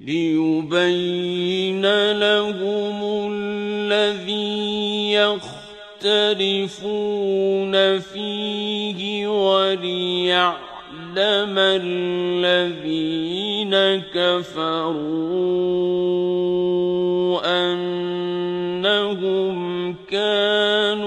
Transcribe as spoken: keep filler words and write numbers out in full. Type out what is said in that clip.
ليبين لهم الذي يختلفون فيه وليعلم الذين كفروا أنهم كانوا